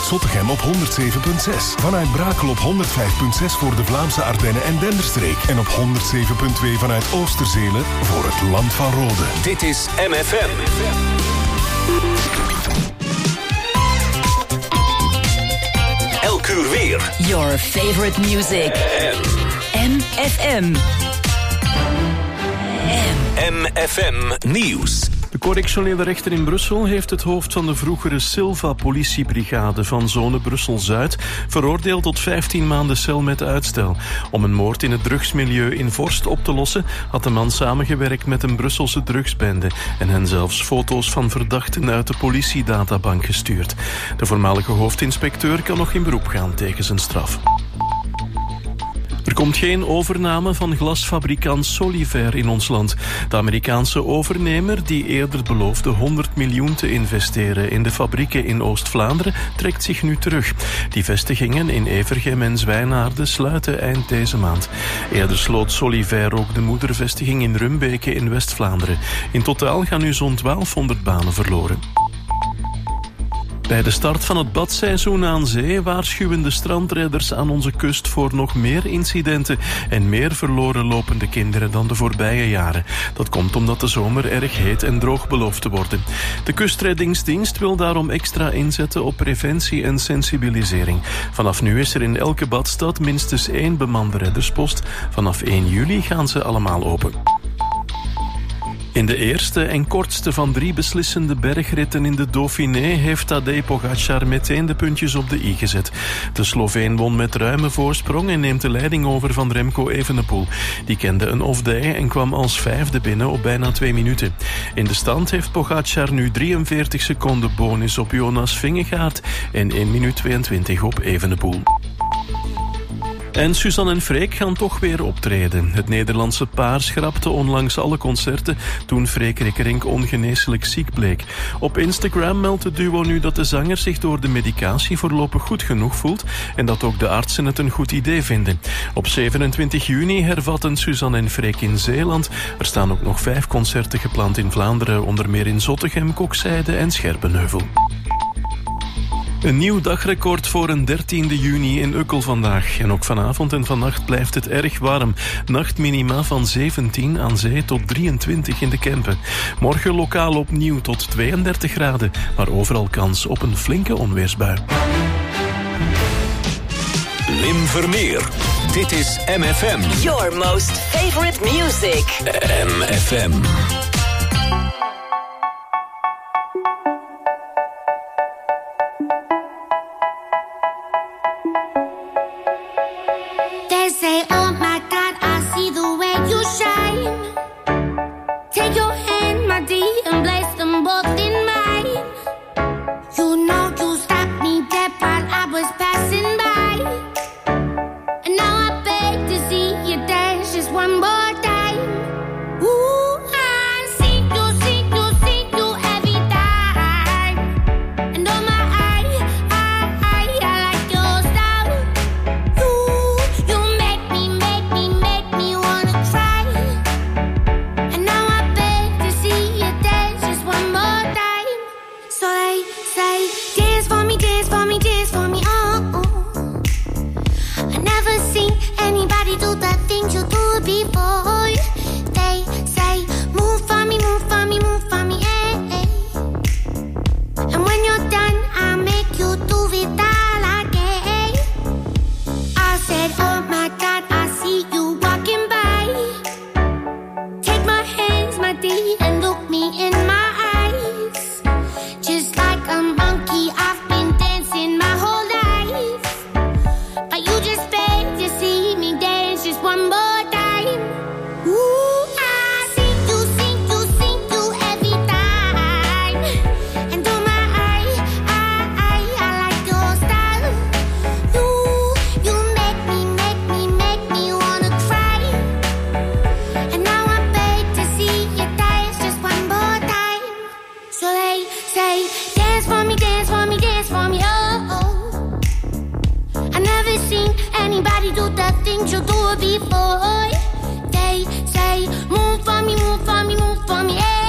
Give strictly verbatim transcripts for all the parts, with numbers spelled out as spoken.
Vanuit Zottegem op honderd zeven komma zes. Vanuit Brakel op honderd vijf komma zes voor de Vlaamse Ardennen en Denderstreek. En op honderd zeven komma twee vanuit Oosterzelen voor het Land van Rode. Dit is M F M. Elk uur weer. Your favorite music. M F M. M F M Nieuws. De correctionele rechter in Brussel heeft het hoofd van de vroegere Silva-politiebrigade van zone Brussel-Zuid veroordeeld tot vijftien maanden cel met uitstel. Om een moord in het drugsmilieu in Vorst op te lossen had de man samengewerkt met een Brusselse drugsbende en hen zelfs foto's van verdachten uit de politiedatabank gestuurd. De voormalige hoofdinspecteur kan nog in beroep gaan tegen zijn straf. Er komt geen overname van glasfabrikant Soliver in ons land. De Amerikaanse overnemer, die eerder beloofde honderd miljoen te investeren in de fabrieken in Oost-Vlaanderen, trekt zich nu terug. Die vestigingen in Evergem en Zwijnaarden sluiten eind deze maand. Eerder sloot Soliver ook de moedervestiging in Rumbeke in West-Vlaanderen. In totaal gaan nu zo'n twaalfhonderd banen verloren. Bij de start van het badseizoen aan zee waarschuwen de strandrijders aan onze kust voor nog meer incidenten en meer verloren lopende kinderen dan de voorbije jaren. Dat komt omdat de zomer erg heet en droog belooft te worden. De kustreddingsdienst wil daarom extra inzetten op preventie en sensibilisering. Vanaf nu is er in elke badstad minstens één bemande redderspost. Vanaf één juli gaan ze allemaal open. In de eerste en kortste van drie beslissende bergritten in de Dauphiné heeft Tadej Pogačar meteen de puntjes op de i gezet. De Sloveen won met ruime voorsprong en neemt de leiding over van Remco Evenepoel. Die kende een off-day en kwam als vijfde binnen op bijna twee minuten. In de stand heeft Pogačar nu drieënveertig seconden bonus op Jonas Vingegaard en één minuut tweeëntwintig op Evenepoel. En Suzanne en Freek gaan toch weer optreden. Het Nederlandse paar schrapte onlangs alle concerten toen Freek Rickerink ongeneeslijk ziek bleek. Op Instagram meldt het duo nu dat de zanger zich door de medicatie voorlopig goed genoeg voelt en dat ook de artsen het een goed idee vinden. Op zevenentwintig juni hervatten Suzanne en Freek in Zeeland. Er staan ook nog vijf concerten gepland in Vlaanderen, onder meer in Zottegem, Kokzijde en Scherpenheuvel. Een nieuw dagrecord voor een dertiende juni in Ukkel vandaag. En ook vanavond en vannacht blijft het erg warm. Nachtminima van zeventien aan zee tot drieëntwintig in de Kempen. Morgen lokaal opnieuw tot tweeëndertig graden, maar overal kans op een flinke onweersbui. Wim Vermeer. Dit is M F M. Your most favorite music. M F M.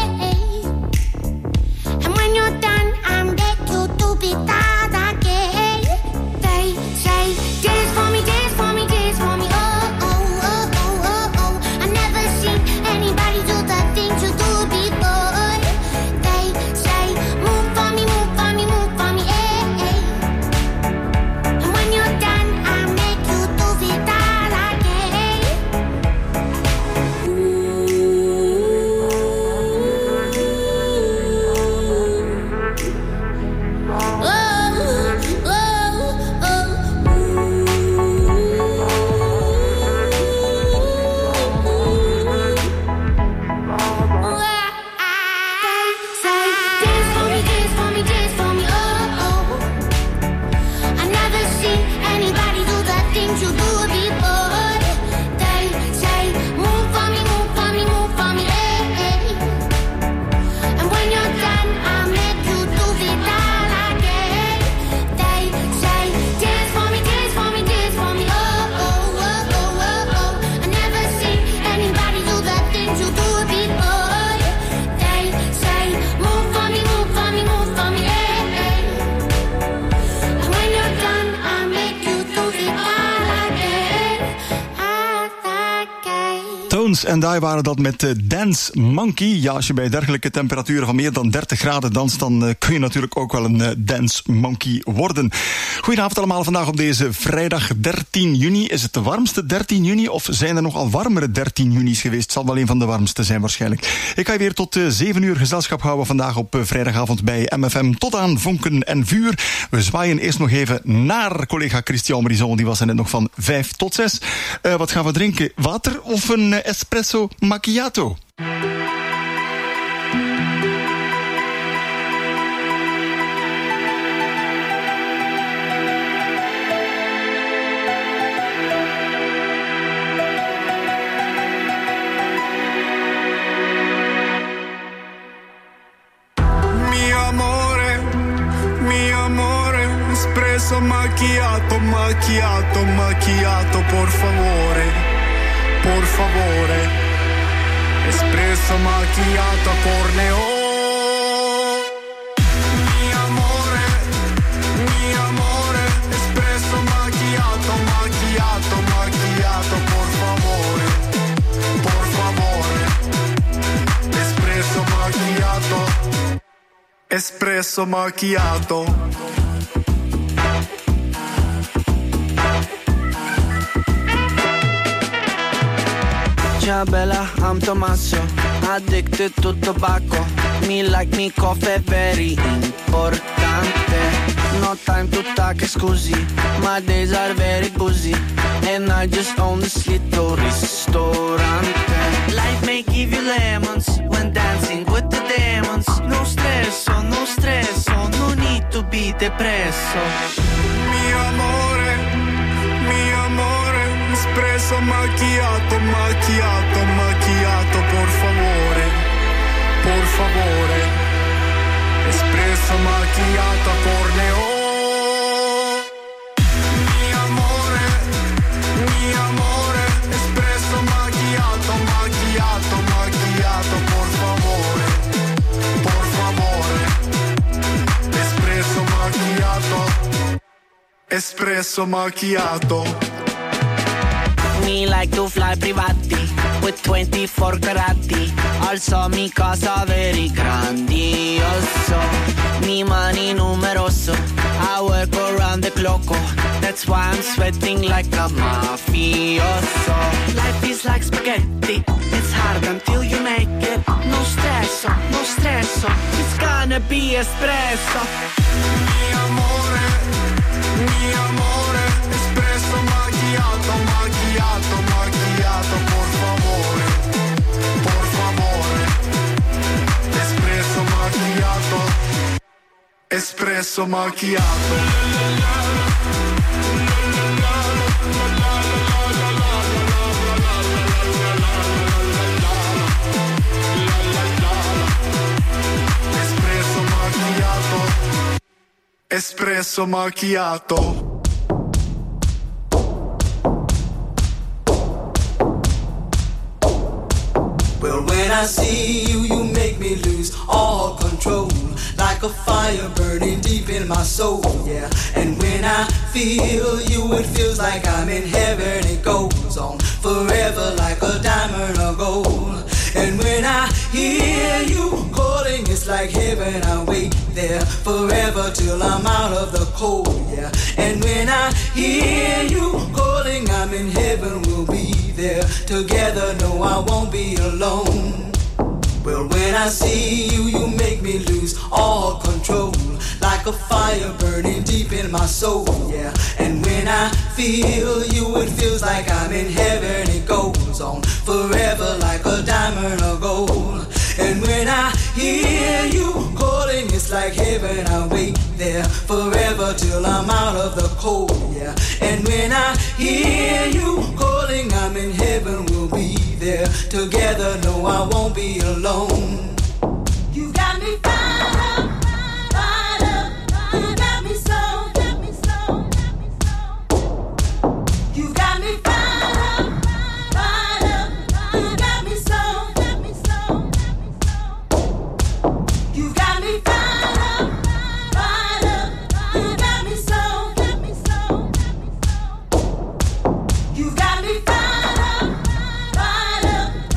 And when you're done, I'm back you to be that again. Tones and I waren dat met uh, Dance Monkey. Ja, als je bij dergelijke temperaturen van meer dan dertig graden danst, dan uh, kun je natuurlijk ook wel een uh, Dance Monkey worden. Goedenavond allemaal, vandaag op deze vrijdag dertien juni. Is het de warmste dertien juni of zijn er nogal warmere dertien juni's geweest? Het zal wel een van de warmste zijn waarschijnlijk. Ik ga je weer tot uh, zeven uur gezelschap houden vandaag op uh, vrijdagavond bij M F M tot aan vonken en vuur. We zwaaien eerst nog even naar collega Christian Brison, die was er net nog van vijf tot zes. Uh, wat gaan we drinken? Water of een uh, espresso macchiato? Espresso macchiato, macchiato, macchiato, por favore, por favore. Espresso macchiato, corneo. Mi amore, mi amore. Espresso macchiato, macchiato, macchiato, por favore, por favore. Espresso macchiato, espresso macchiato. Ciao bella, I'm Tommaso, addicted to tobacco. Me like me coffee, very importante. No time to talk, scusi, my days are very busy. And I just own this little ristorante. Life may give you lemons when dancing with the demons. No stress, oh, no stress, oh, no need to be depresso. Mi amore, mi amore. Espresso macchiato, macchiato, macchiato, por favore, por favore. Espresso macchiato, corneo. Mi amore, mi amore. Espresso macchiato, macchiato, macchiato, por favore, por favore. Espresso macchiato, espresso macchiato. Me like to fly privati with twenty-four carati. Also mi casa very grandioso. Mi money numeroso. I work around the clock. That's why I'm sweating like a mafioso. Life is like spaghetti. It's hard until you make it. No stress, no stress. It's gonna be espresso. Mi amore, mi amore. Espresso macchiato, macchiato, macchiato, por favore, por favore. Espresso macchiato, espresso macchiato. Espresso macchiato, espresso macchiato. Well, when I see you, you make me lose all control. Like a fire burning deep in my soul, yeah. And when I feel you, it feels like I'm in heaven. It goes on forever like a diamond or gold. And when I hear you calling, it's like heaven. I wait there forever till I'm out of the cold, yeah. And when I hear you calling, I'm in heaven. We'll be there together. No, I won't be alone. Well, when I see you, you make me lose all control. Like a fire burning deep in my soul, yeah. And when I feel you, it feels like I'm in heaven. It goes on forever like a diamond or gold. And when I hear you calling, it's like heaven. I wait there forever till I'm out of the cold, yeah. And when I hear you calling, I'm in heaven. We'll be there together. No, I won't be alone. You got me fired up, fired up. You got me so, got me so, got me so. You got me fired up, fired up. You got me so, got me so, got me so. You got me fired up, fired up. You got me so, got me so, got me so. You got me fired up, fired up.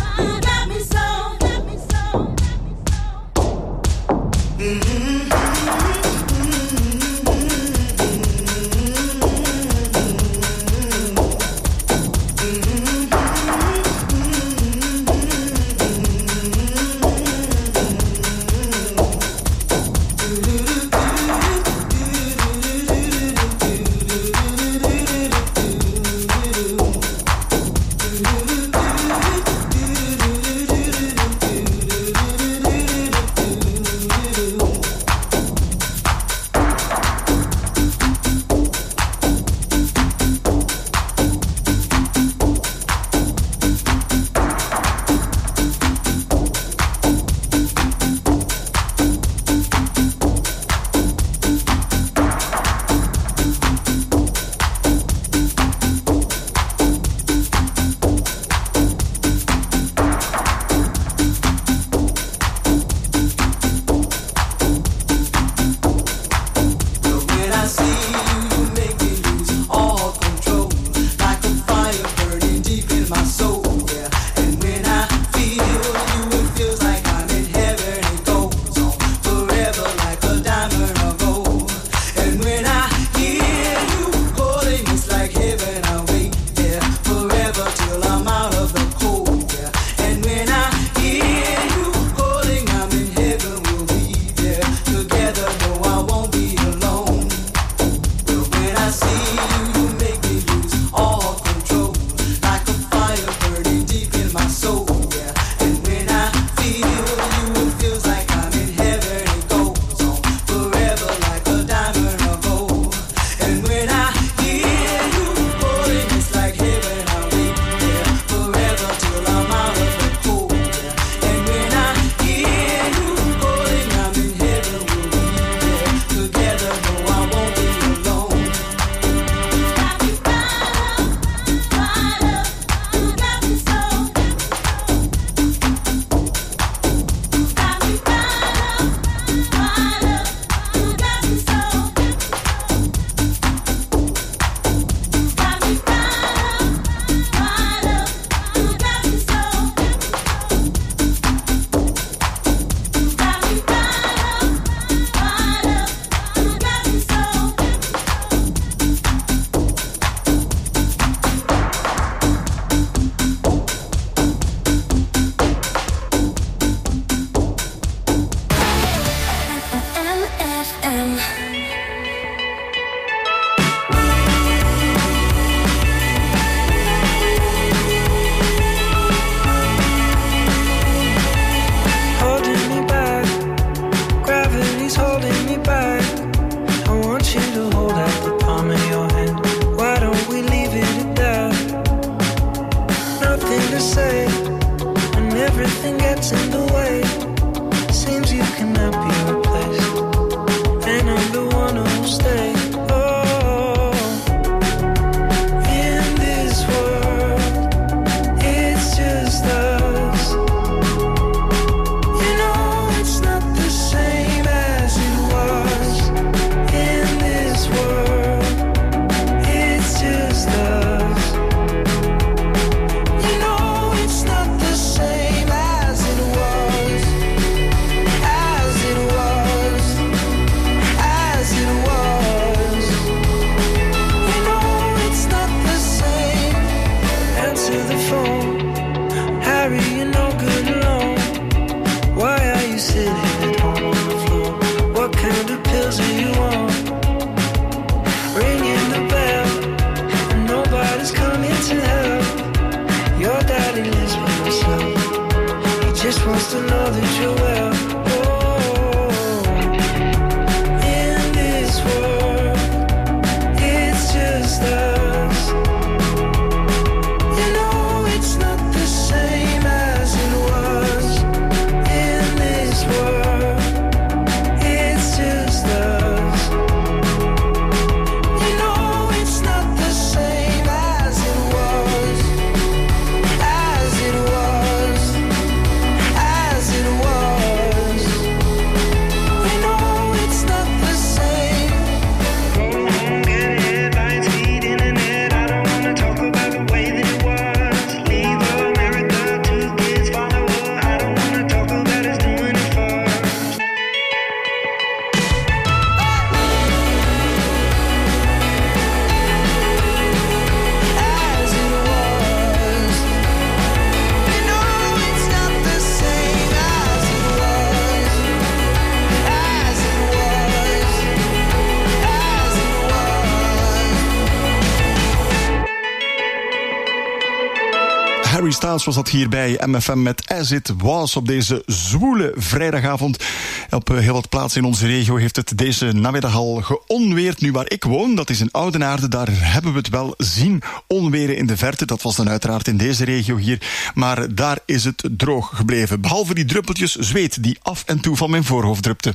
Harry Styles was dat hier bij M F M met As It Was op deze zwoele vrijdagavond. Op heel wat plaatsen in onze regio heeft het deze namiddag al geonweerd. Nu waar ik woon, dat is in Oudenaarde, daar hebben we het wel zien onweren in de verte. Dat was dan uiteraard in deze regio hier, maar daar is het droog gebleven. Behalve die druppeltjes zweet die af en toe van mijn voorhoofd drupte.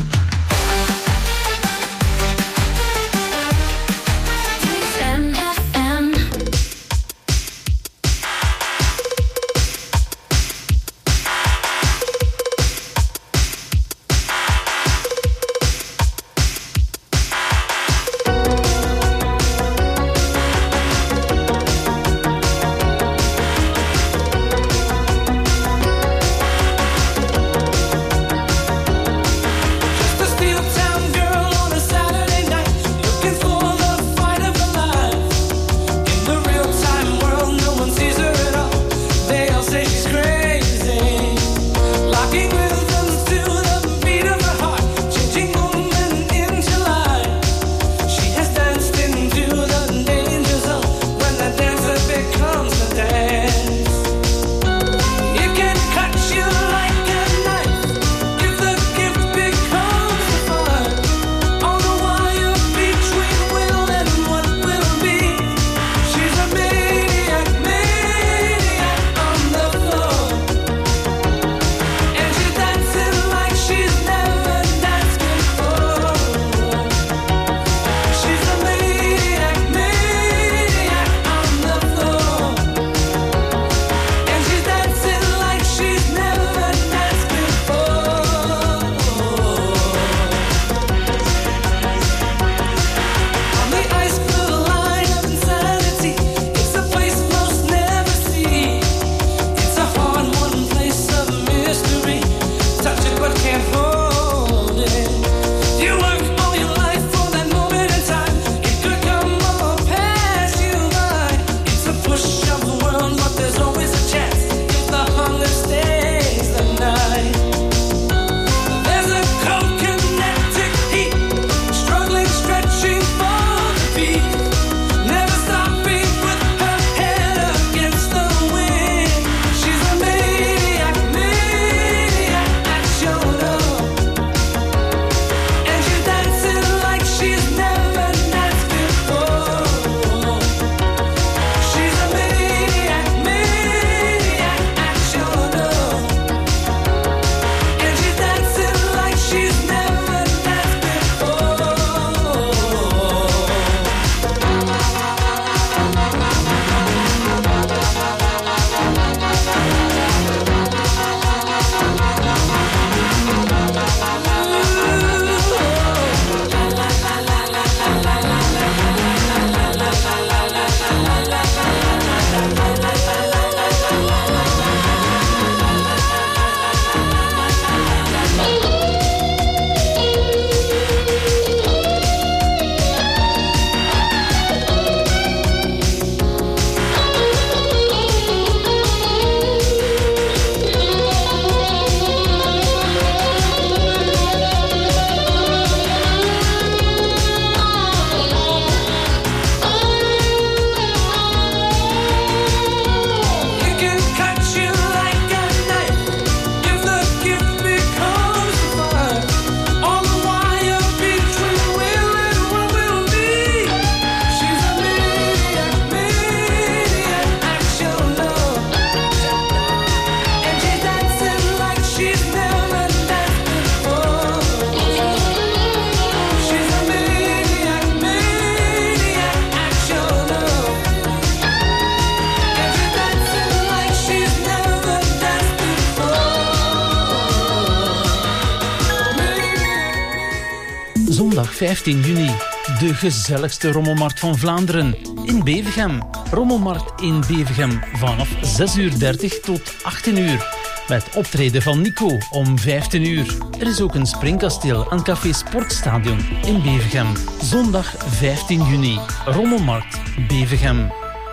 Zondag vijftien juni, de gezelligste rommelmarkt van Vlaanderen in Bevergem. Rommelmarkt in Bevergem vanaf zes uur dertig tot achttien uur. Met optreden van Nico om vijftien uur. Er is ook een springkasteel aan Café Sportstadion in Bevergem. Zondag vijftien juni, Rommelmarkt Bevergem.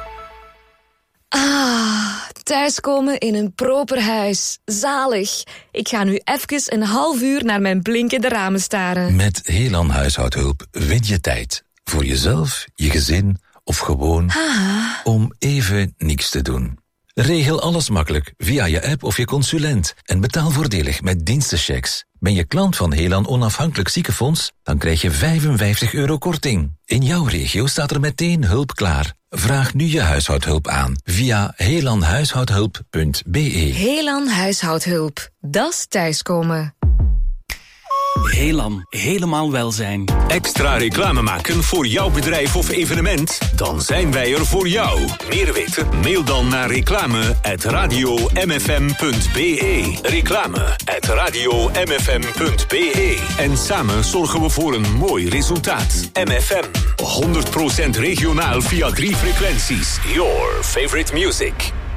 Ah, thuiskomen in een proper huis. Zalig. Ik ga nu even een half uur naar mijn blinkende ramen staren. Met Helan Huishoudhulp win je tijd. Voor jezelf, je gezin of gewoon ah. om even niks te doen. Regel alles makkelijk via je app of je consulent en betaal voordelig met dienstenchecks. Ben je klant van Helan Onafhankelijk Ziekenfonds? Dan krijg je vijfenvijftig euro korting. In jouw regio staat er meteen hulp klaar. Vraag nu je huishoudhulp aan via helanhuishoudhulp punt be. Helan Huishoudhulp. Dat is thuiskomen. Helan, helemaal welzijn. Extra reclame maken voor jouw bedrijf of evenement? Dan zijn wij er voor jou. Meer weten? Mail dan naar reclame at radio m f m punt be. Reclame at radio m f m punt be. En samen zorgen we voor een mooi resultaat. M F M, honderd procent regionaal via drie frequenties. Your favorite music.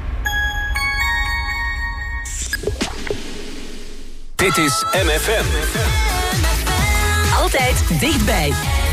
Dit is M F M. Altijd dichtbij.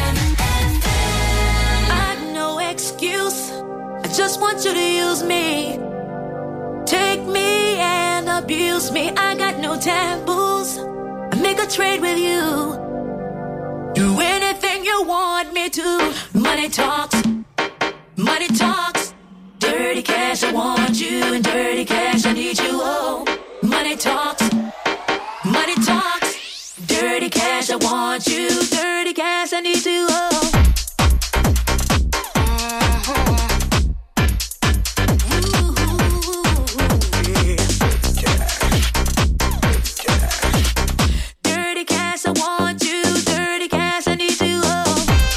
I've no excuse. I just want you to use me. Take me and abuse me. I got no taboos. I make a trade with you. Do anything you want me to. Money talks. Money talks. Dirty cash, I want you. And dirty cash, I need you. Oh, money talks. Money talks. Dirty cash, I want you. Dirty cash, I need you. Oh. Dirty cash, I want you. Dirty cash, I need you. Oh.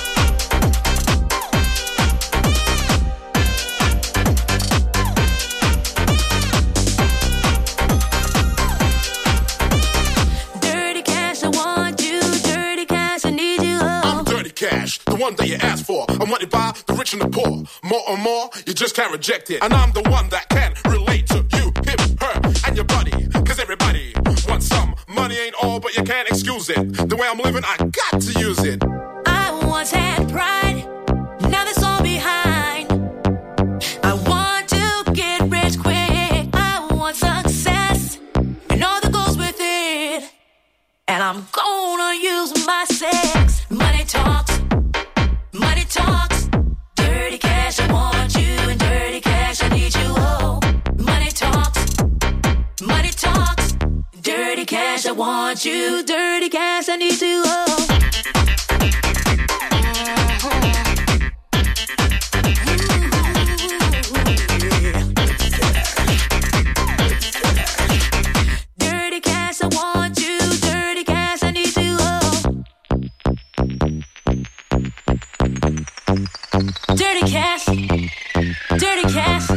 Cash, the one that you asked for. I'm wanted by the rich and the poor. More and more, you just can't reject it. And I'm the one that can relate to you, him, her, and your buddy. Cause everybody wants some. Money ain't all, but you can't excuse it. The way I'm living, I got to use it. I once had pride, now that's all behind. I want to get rich quick. I want success, and all that goes with it. And I'm gonna use my sex. Money talks. Money talks, dirty cash, I want you, and dirty cash, I need you, oh. Money talks, money talks, dirty cash, I want you, dirty cash, I need you, oh. Dirty cash, I want you, dirty cash, I need you, oh. Dirty cash, dirty cash.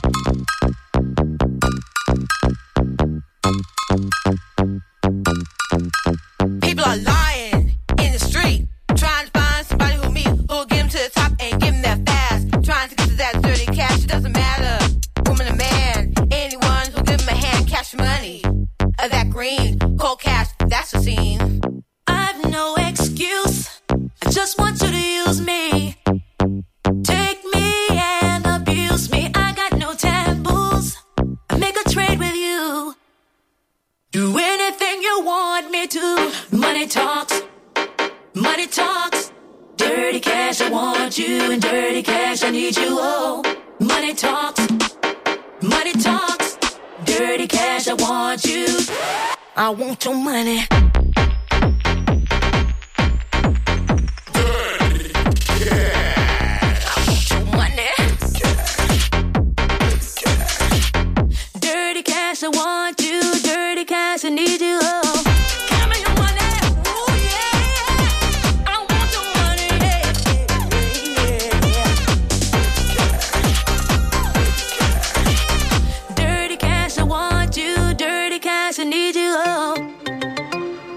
People are lying in the street, trying to find somebody who me, who'll get them to the top and give them that fast. Trying to get to that dirty cash, it doesn't matter, woman or man. Anyone who'll give them a hand, cash money, or that green, cold cash, that's the scene. I've no excuse, I just want you to use me. Take me and abuse me. I got no taboos. I make a trade with you. Do anything you want me to. Money talks. Money talks. Dirty cash, I want you. And dirty cash, I need you. Oh, money talks. Money talks. Dirty cash, I want you. I want your money. I want you, dirty cash, I need you, oh. Give me your money, ooh, yeah. I want your money, yeah, yeah, yeah. Dirty cash, I want you, dirty cash, I need you, oh.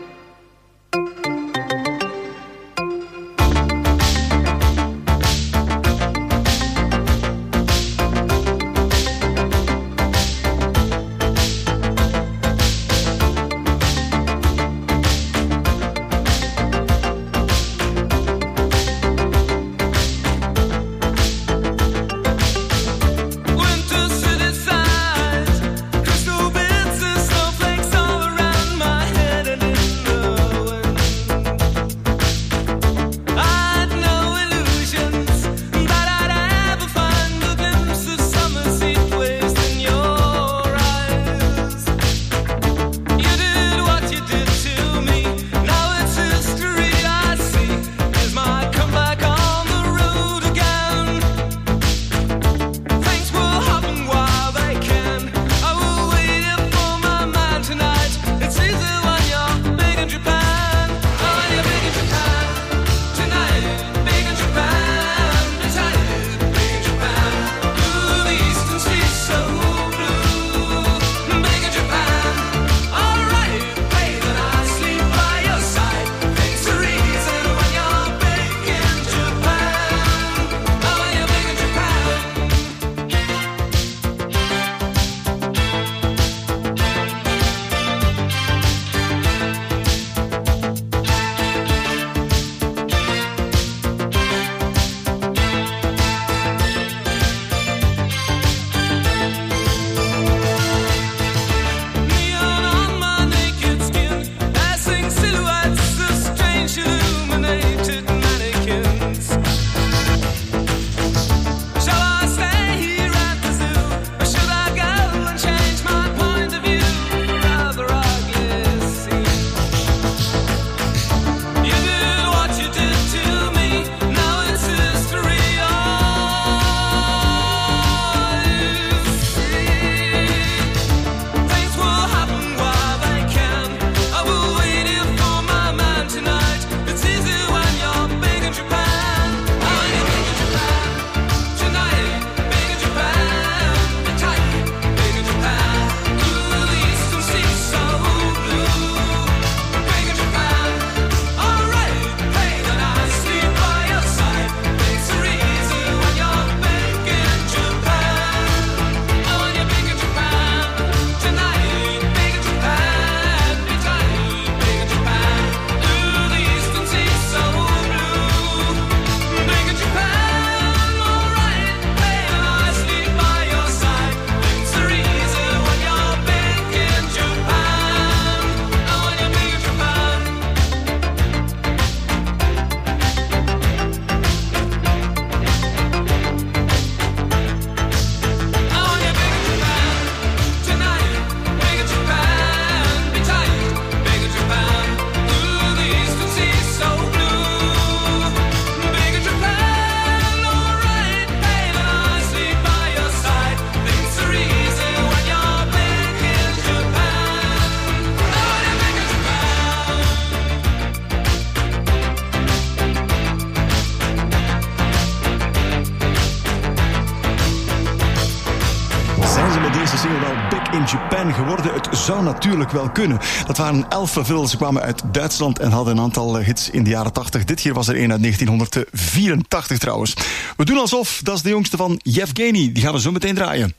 deze single wel big in Japan geworden? Het zou natuurlijk wel kunnen. Dat waren Elfenville. Ze kwamen uit Duitsland en hadden een aantal hits in de jaren tachtig. Dit hier was er een uit negentien vierentachtig trouwens. We doen alsof, dat is de jongste van Yevgeny. Die gaan we zo meteen draaien.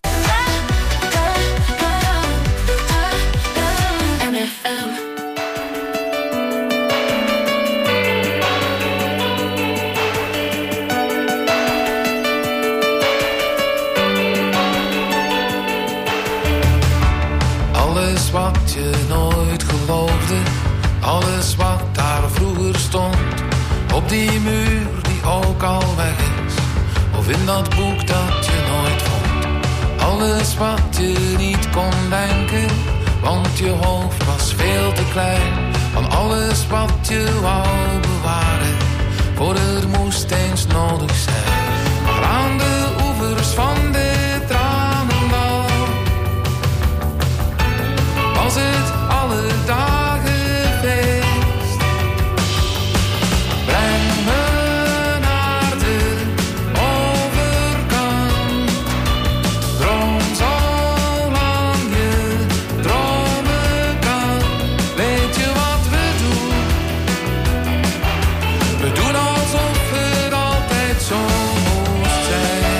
Alles wat je nooit geloofde, alles wat daar vroeger stond, op die muur die ook al weg is, of in dat boek dat je nooit vond. Alles wat je niet kon denken, want je hoofd was veel te klein. Van alles wat je wou bewaren, voor het moest eens nodig zijn. Maar aan de oevers van dit tranendal was het alle dagen feest. Breng me naar de overkant. Droom zolang je dromen kan. Weet je wat we doen? We doen alsof het altijd zo moest zijn.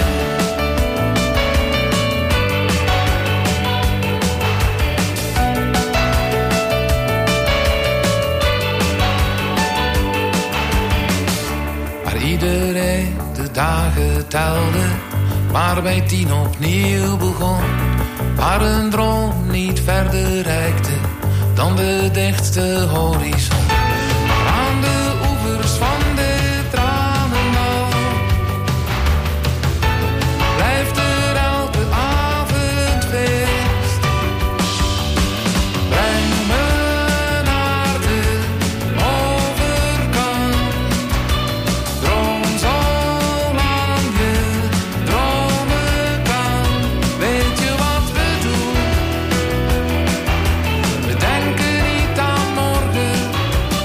Iedereen de dagen telde, maar bij tien opnieuw begon. Waar een droom niet verder reikte dan de dichtste horizon. Maar aan de oevers van dit tranendal blijft er elke avond feest. Breng me naar de overkant. Droom zolang je dromen kan. Weet je wat we doen? We denken niet aan morgen,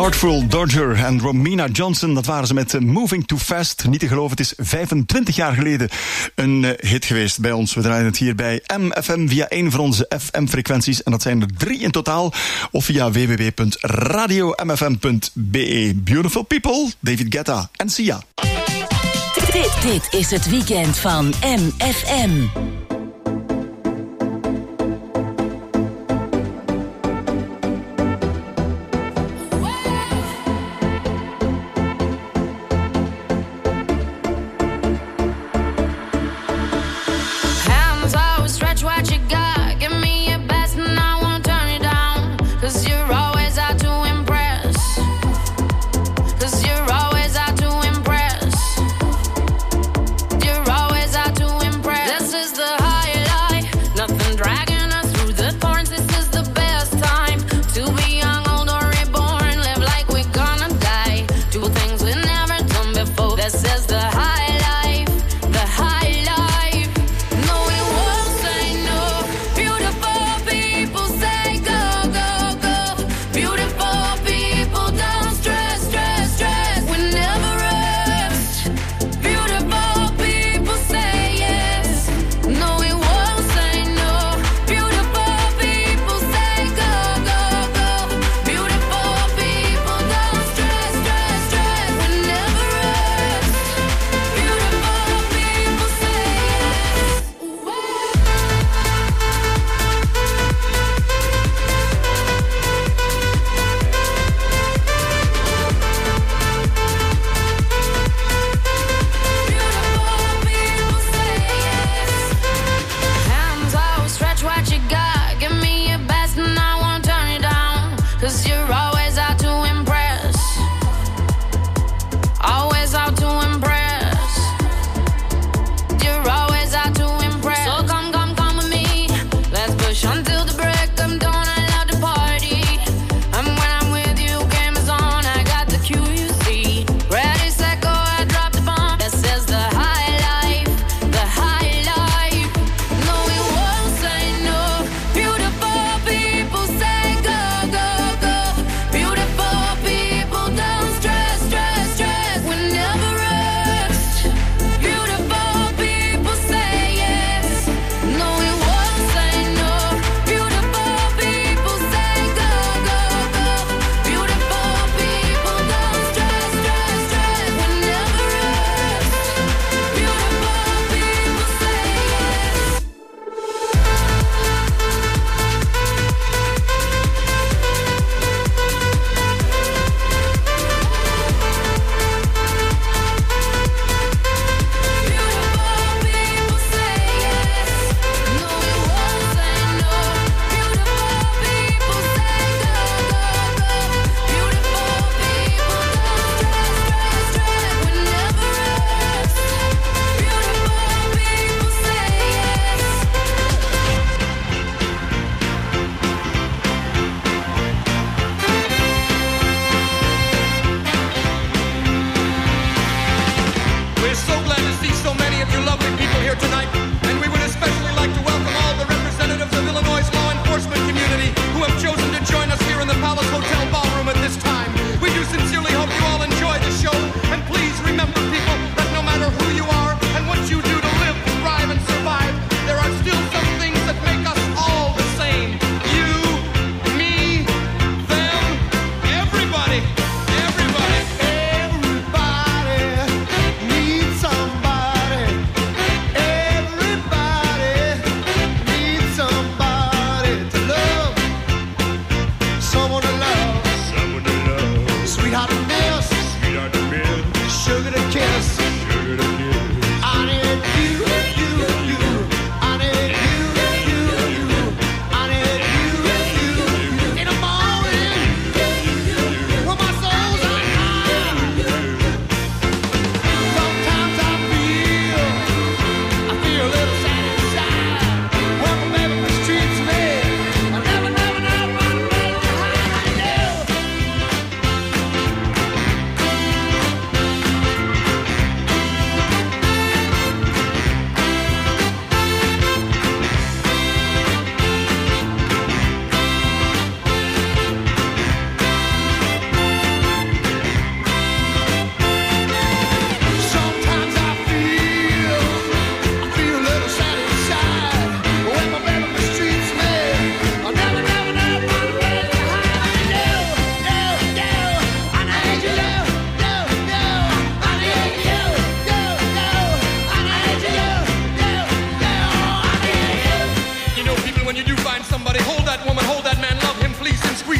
Artful Dodger en Romina Johnson, dat waren ze met uh, Moving Too Fast. Niet te geloven, het is vijfentwintig jaar geleden een uh, hit geweest bij ons. We draaien het hier bij M F M via een van onze F M-frequenties. En dat zijn er drie in totaal. Of via w w w punt radio m f m punt b e. Beautiful People, David Guetta en Sia. Dit, dit is het weekend van M F M. This is the heart.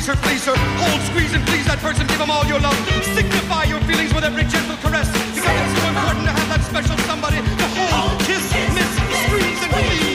her, please her. Hold, squeeze, and please that person. Give them all your love. Signify your feelings with every gentle caress. Because it's so important to have that special somebody to hold, kiss, miss, squeeze, and please.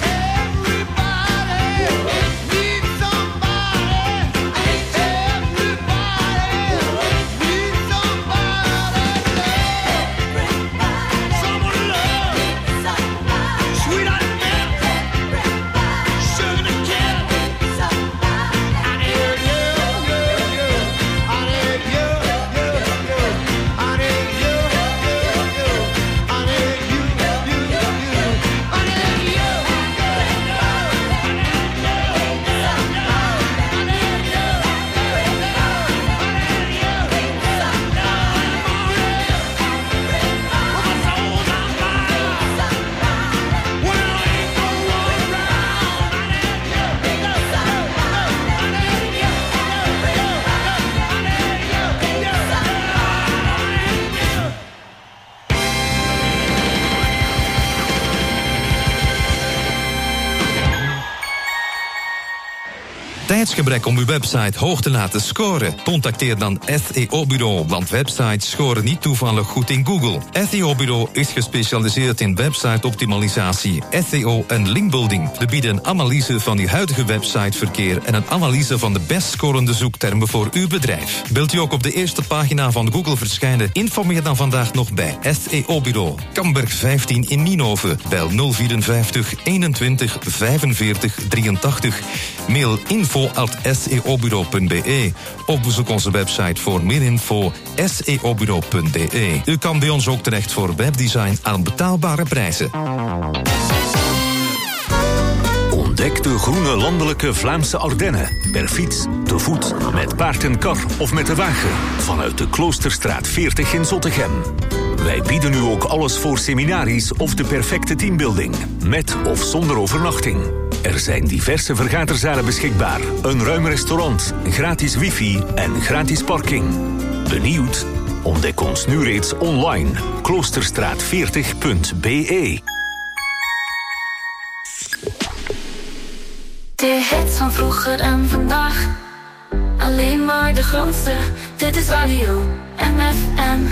Tijdsgebrek om uw website hoog te laten scoren? Contacteer dan S E O-bureau, want websites scoren niet toevallig goed in Google. S E O-bureau is gespecialiseerd in website-optimalisatie, S E O en linkbuilding. We bieden een analyse van uw huidige websiteverkeer en een analyse van de best scorende zoektermen voor uw bedrijf. Wilt u ook op de eerste pagina van Google verschijnen? Informeer dan vandaag nog bij S E O-bureau. Kamberg vijftien in Nienhoven. Bel nul vierenvijftig eenentwintig vijfenveertig drieëntachtig. Mail info at s e o bureau punt b e of bezoek onze website voor meer info s e o bureau punt b e. U kan bij ons ook terecht voor webdesign aan betaalbare prijzen. Ontdek de groene landelijke Vlaamse Ardennen. Per fiets, te voet, met paard en kar of met de wagen. Vanuit de Kloosterstraat veertig in Zottegem. Wij bieden u ook alles voor seminaries of de perfecte teambuilding. Met of zonder overnachting. Er zijn diverse vergaderzalen beschikbaar. Een ruim restaurant, gratis wifi en gratis parking. Benieuwd? Ontdek ons nu reeds online. kloosterstraat veertig punt b e. De hits van vroeger en vandaag. Alleen maar de grootste. Dit is Radio M F M.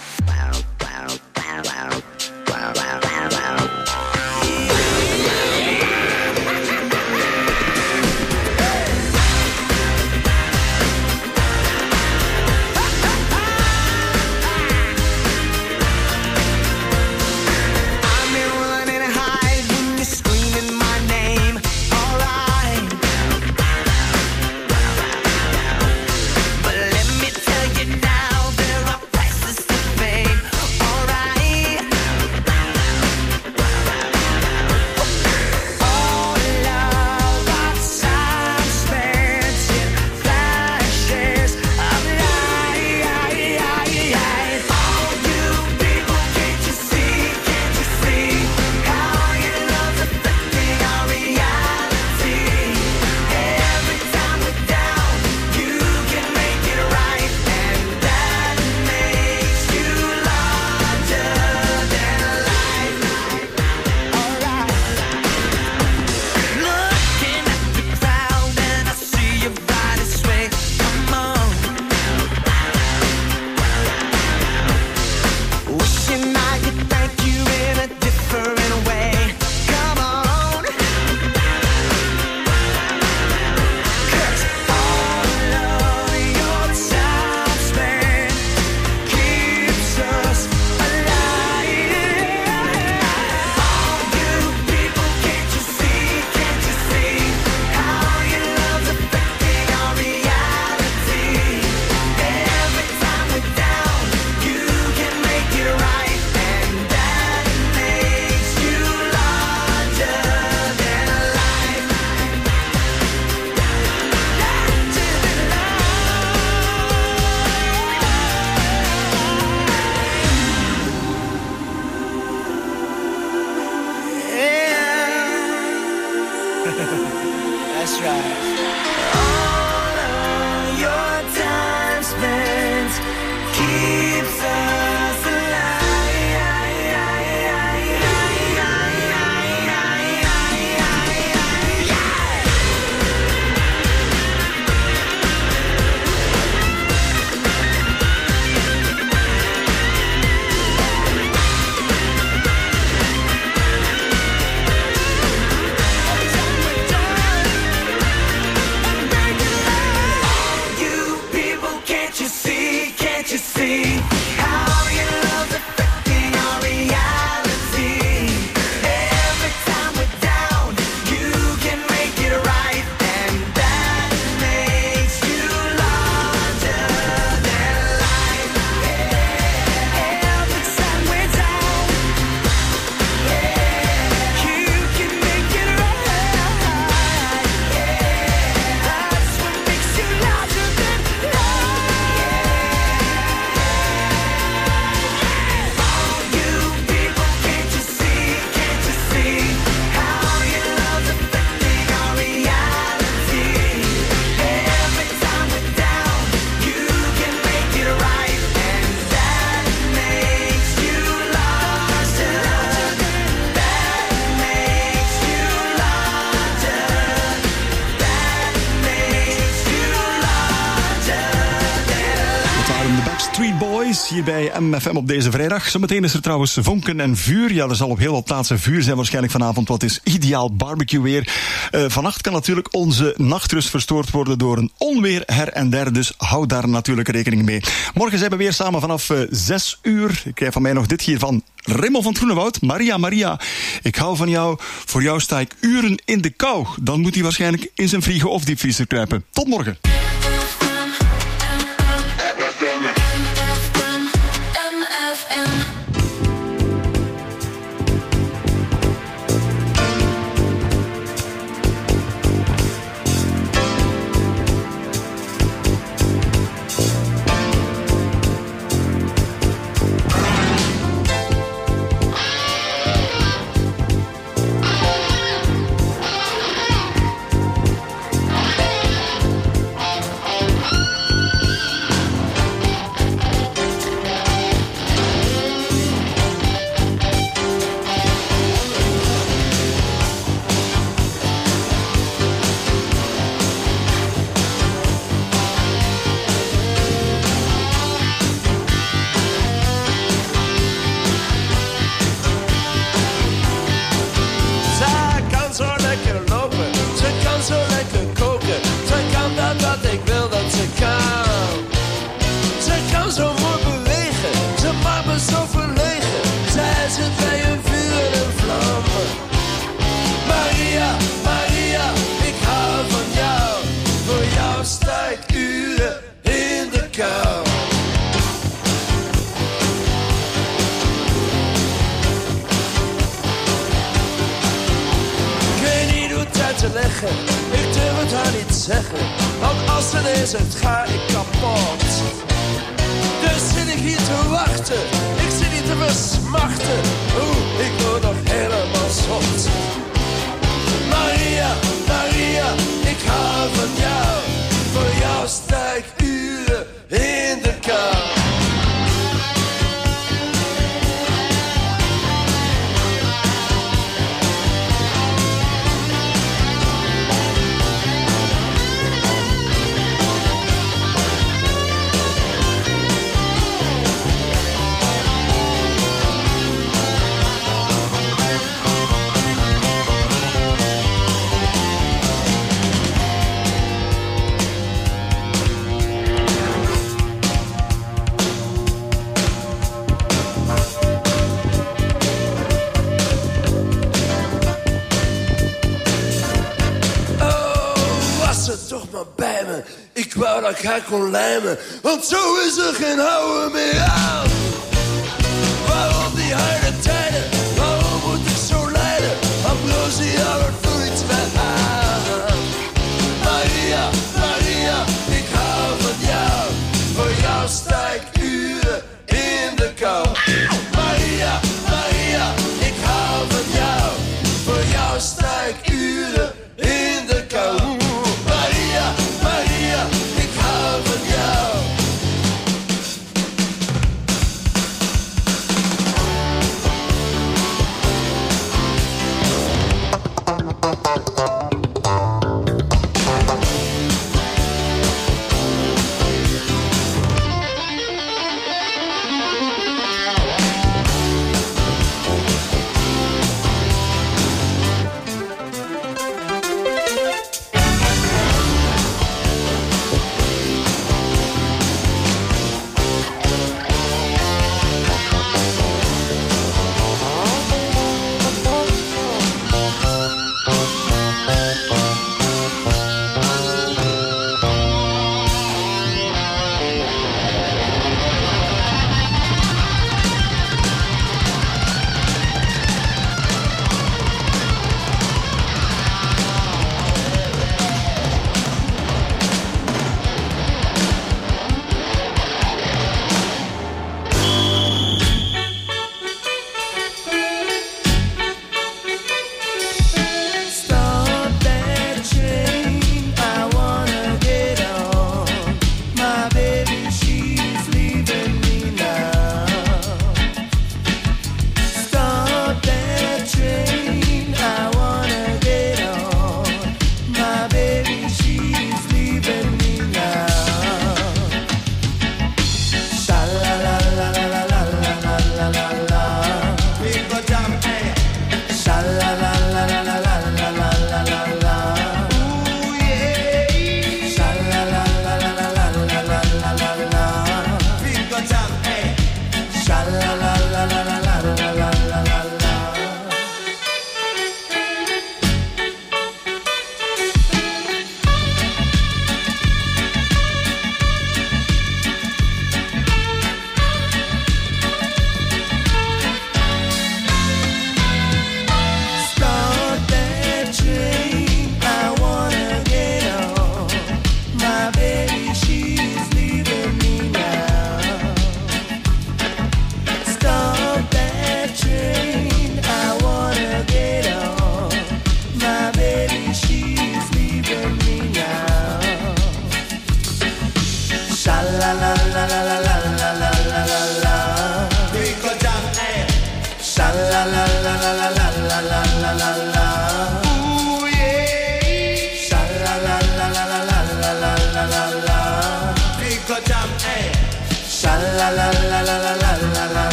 That's right. All of your time spent keeps us alive. Dries hier bij M F M op deze vrijdag. Zometeen is er trouwens vonken en vuur. Ja, er zal op heel wat plaatsen vuur zijn waarschijnlijk vanavond. Wat is ideaal barbecue weer. Uh, vannacht kan natuurlijk onze nachtrust verstoord worden door een onweer her en der. Dus hou daar natuurlijk rekening mee. Morgen zijn we weer samen vanaf uh, zes uur. Ik krijg van mij nog dit hier van Raymond van het Groenewoud. Maria, Maria, ik hou van jou. Voor jou sta ik uren in de kou. Dan moet hij waarschijnlijk in zijn vrieger of diepvriezer kruipen. Tot morgen. Ik durf het haar niet zeggen, want als ze er is, het ga ik kapot. Dus zit ik hier te wachten, ik zit hier te versmachten. Oeh, ik word nog helemaal zot. Maria, Maria, ik hou van jou. Voor jou sta ik uren in de kou. Ik wou dat ik haar kon lijmen, want zo is er geen houden meer aan. Waarom die harde tijden, waarom moet ik zo lijden? Ambrosia wordt nooit meer aan. Maria, Maria, ik hou van jou. Voor jou sta ik uren in de kou. Maria, Maria, ik hou van jou. Voor jou sta ik uren in de kou. Maria, Maria, ik hou van jou.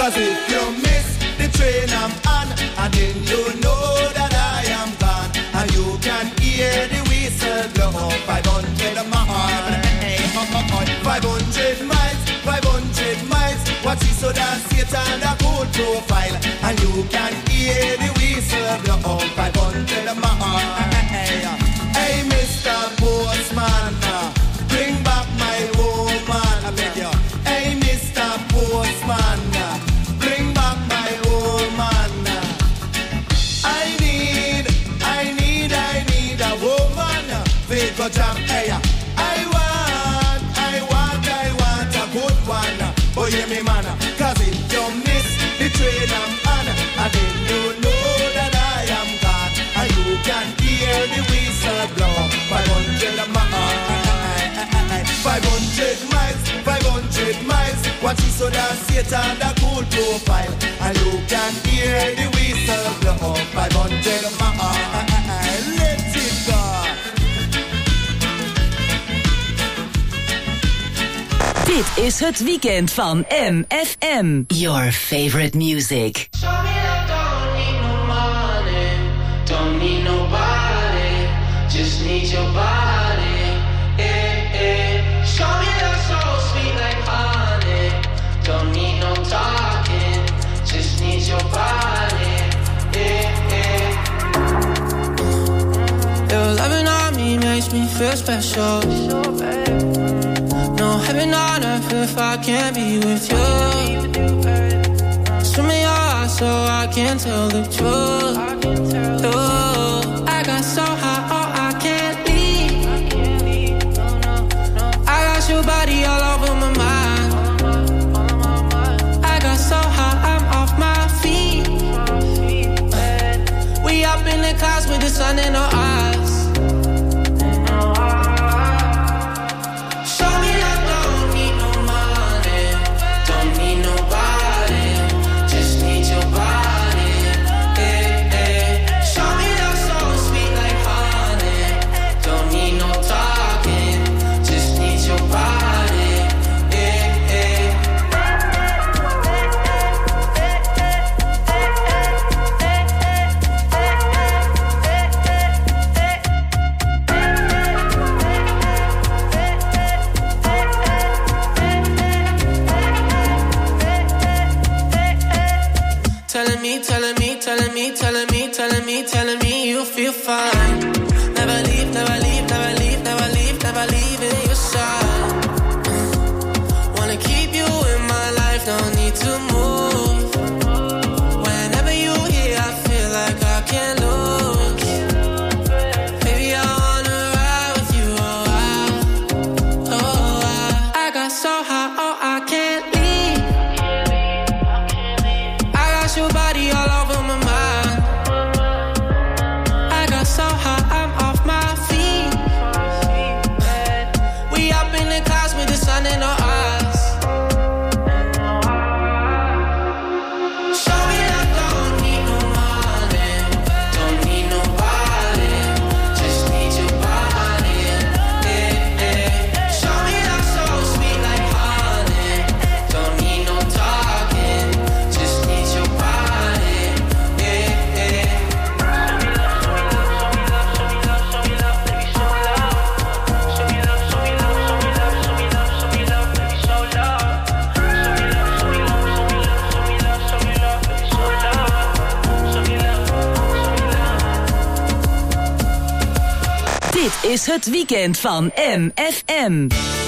Cause if you miss the train I'm on, and then you know that I am gone, and you can hear the whistle blow. Five hundred miles, five hundred miles, five hundred miles. Watch it so that Satan a good profile, and you can hear the whistle blow. Five hundred miles. Hey, Mister Postman, bring back my woman. I beg you. Hey, Mister Postman, bring back my woman. I need, I need, I need a woman. Go jam, hey, I want, I want, I want a good one. Oh, yeah, me man, cause if you miss the train I'm on, and then you know that I am gone, and you can hear the whistle blow. Five hundred miles, five hundred miles, five hundred miles. Watch it so that Satan a cool profile, and you can hear the whistle blow. Five hundred miles, let it go. Dit is het weekend van M F M. Your favorite music. Show me that don't need no money, don't need nobody, just need your body. Eh, eh. Show me that soul sweet like honey, don't need no talking, just need your body. Eh, eh. Your loving on me makes me feel special. No heaven on earth if I can't be with you. Swim in your eyes so I can tell the truth. Ooh, I got so high, oh I can't leave. I got your body all over my mind. I got so high, I'm off my feet. We up in the clouds with the sun in our eyes. Telling me, telling me, telling me, telling me, telling me, telling me you feel fine. Never leave, never leave, never leave, never leave, never leave in your side. Wanna keep you in my life, no need to move. Whenever you here, I feel like I can't lose. Baby, I wanna ride with you, oh I, oh I. I got so high, oh I can't leave. I got your body all over my mind. I got so high, I'm off my feet. We up in the clouds with the sun in our eyes. Show me that don't need no money, don't need nobody, just need your body. Eh, eh. Show me that soul sweet like honey, don't need no talking, just need your body. Eh, eh. Dit is het weekend van M F M.